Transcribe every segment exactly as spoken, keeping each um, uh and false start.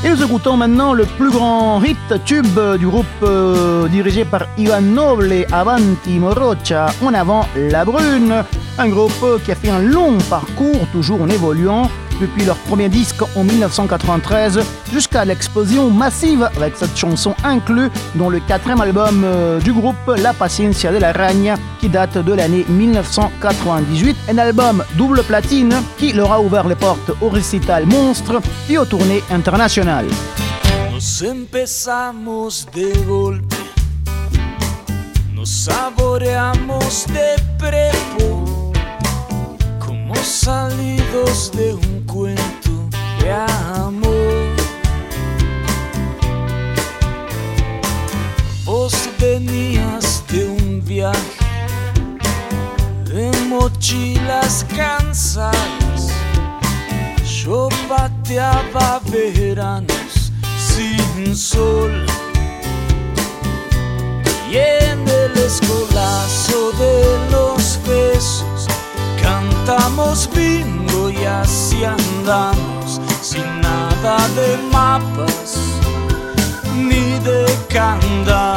Et nous écoutons maintenant le plus grand hit tube du groupe euh, dirigé par Ivan Noble, Avanti Morocha, En avant la brune. Un groupe qui a fait un long parcours, toujours en évoluant, depuis leur premier disque en dix-neuf cent quatre-vingt-treize jusqu'à l'explosion massive avec cette chanson inclue dans le quatrième album euh, du groupe, La Paciencia de la Ragna, qui date de l'année dix-neuf cent quatre-vingt-dix-huit. Un album double platine qui leur a ouvert les portes au récital Monstre et aux tournées internationales. Nos empezamos de golpe, nos saboreamos de prepo, como salidos de un cuento de amor. Vos venías de un viaje de mochilas cansadas, yo pateaba veranos sin sol, y en el escolazo de los besos cantamos bingo y así andamos, sin nada de mapas ni de candados.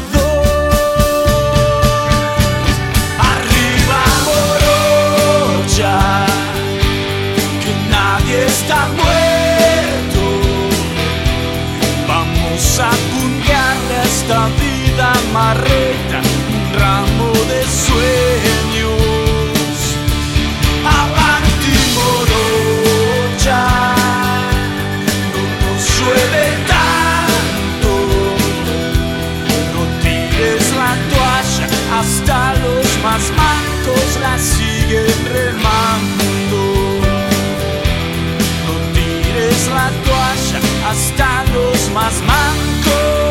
Arriba Morocha, que nadie está muerto, vamos a pungarle a esta vida marreta un ramo de sueños. Avanti Morocha, no nos llueve tanto, no tires la toalla, hasta los más mancos la siguen remando. No tires la toalla, hasta los más mancos.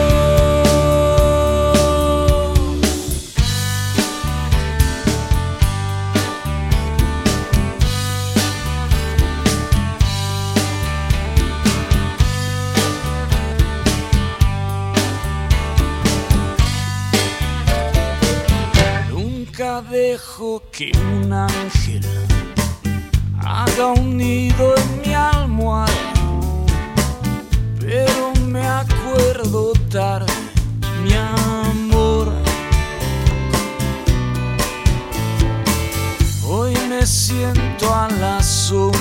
Nunca dejo que un ángel haga un nido en mi almohada, pero me acuerdo tarde, mi amor. Hoy me siento a la sombra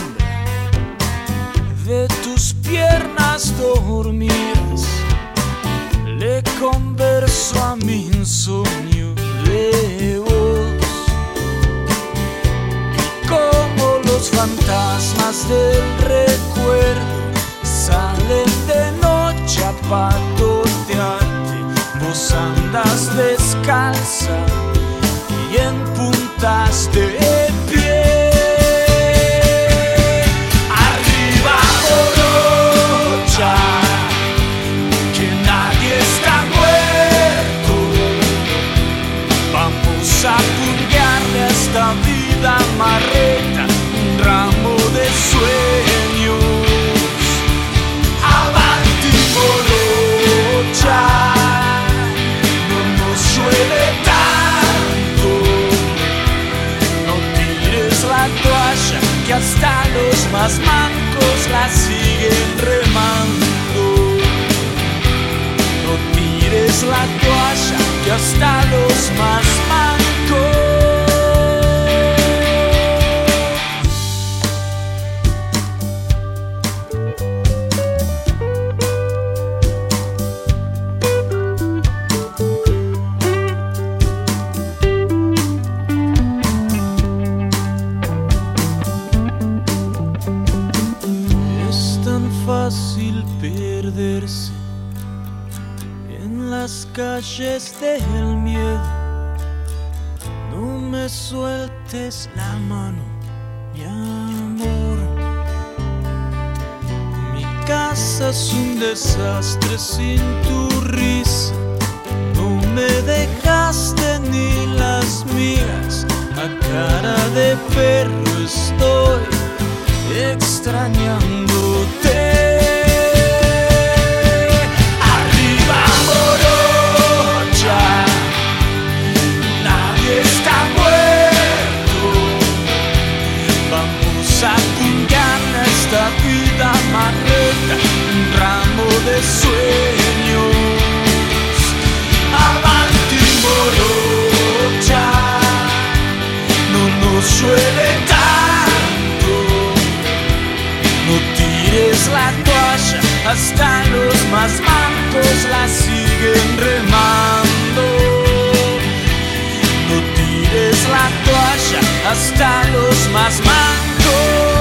de tus piernas dormidas, le converso a mi insomnio de vos, y como los fantasmas del recuerdo salen de noche a patotearte, vos andas descalza y en puntas de pie. Arriba Morocha, que nadie está muerto, vamos a purgarle a esta vida marreta un ramo de sueños. Avanti Morocha, no nos llueve tanto, no tires la toalla, que hasta los más mancos la siguen remando. No tires la toalla, que hasta los más mancos. Fácil perderse en las calles del miedo. No me sueltes la mano, mi amor. Mi casa es un desastre sin tu risa. No me dejaste ni las migas. A cara de perro estoy extrañándote. Arriba Morocha, nadie está muerto, vamos a pingarle a esta vida marreta un ramo hasta los más mancos la siguen remando. No tires la toalla, hasta los más mancos